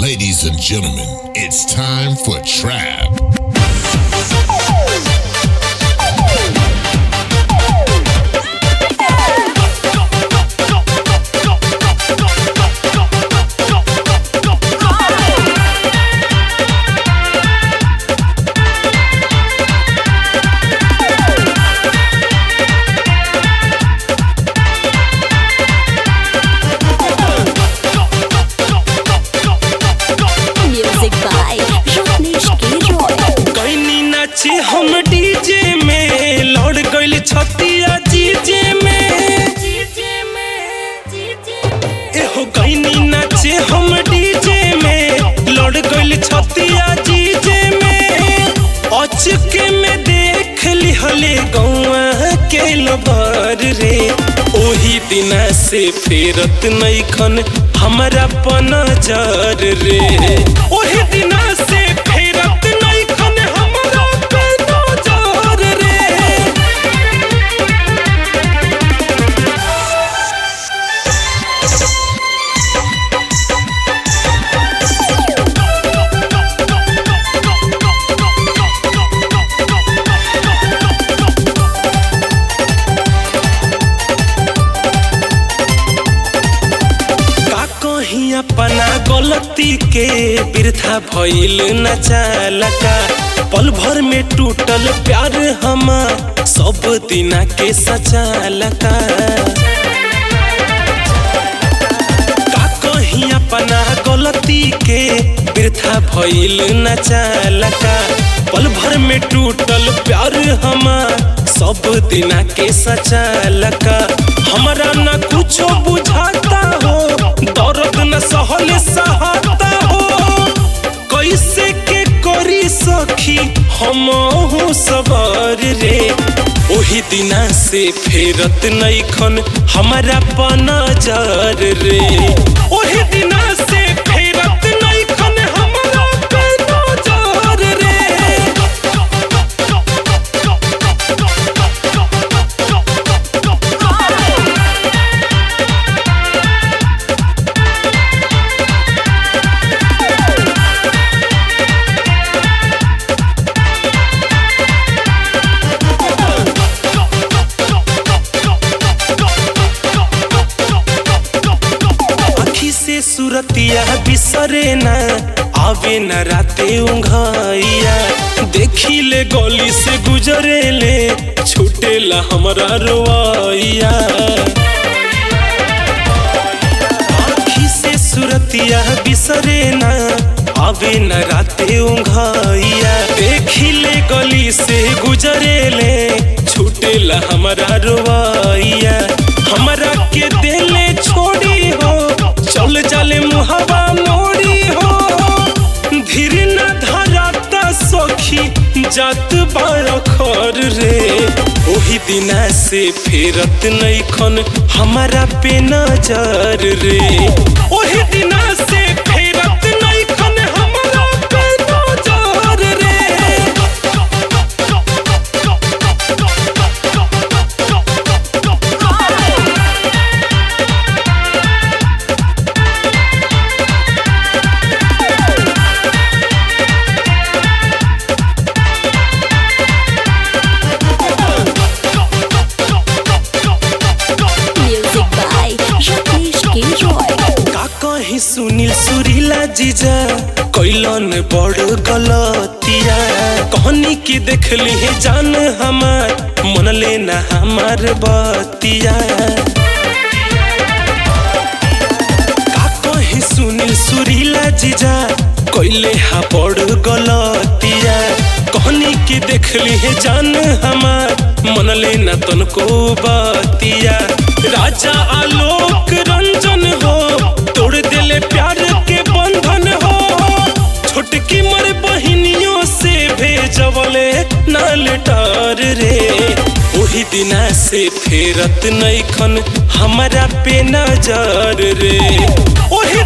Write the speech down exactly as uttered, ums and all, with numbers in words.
Ladies and gentlemen, it's time for Trap. हम DJ में लौट गइल छतिया जीजे में एहो गइनी नाचे हम डीजे में लौट गइल छतिया जीजे में अचके में देख लिहले गौआ के लबर रे ओही दिना से फेरत नइखन हमरा पनजर रे ओही दिना से फेरत नइखन हमरा अपना गलती के बिरथा भइल न चालका पल भर में टूटल प्यार हमार सब दिना के सचालका का कहीं अपना गलती के बिरथा भइल न चालका पल भर में टूटल प्यार हमार सब दिना के सचालका हमारा न कुछो बुझाता हो दर्द न सहल सहाता हो कैसे के करी सखी हम हो सबर रे ओही दिना से फेरत नइखन हमारा पनजर रे ओही दिना से फेरत नइखन हमारा पनजर रे सुरतिया बिसरे न आवे न राते उंघाइया देखी ले गली से गुजरे ले छूटेला हमारा रोआइया आँखी से सुरतिया बिसरे न आवे न राते उंघाइया देखी ले गली से गुजरे ले छूटेला हमारा रोआइया हमारा के दिले छोड़ी हो चल चले मुहावा मोड़ी हो धीर न धराता सखी जात बार खर रे ओही दिना से फेरत नइखन हमारा पे नजर रे ओही दिना से फेरत नइखन हमारा पे नजर रे सुनील सुरीला जीजा कैलन बड़ गलतिया कहनी की देखली है जान हमार मन लेना हमार बतिया का कहीं सुनील सुरीला जीजा कैले हा बड़ गलतिया कहनी की देखली है जान हमार मन लेना तनको बतिया राजा आलोक रंजन हो तोड़ दिले प्यार के बंधन हो छोटकी मर बहिनियों से भेजवले नाल टार रे ओही दिना से फेरत नइखन हमारा पे नजर रे ओही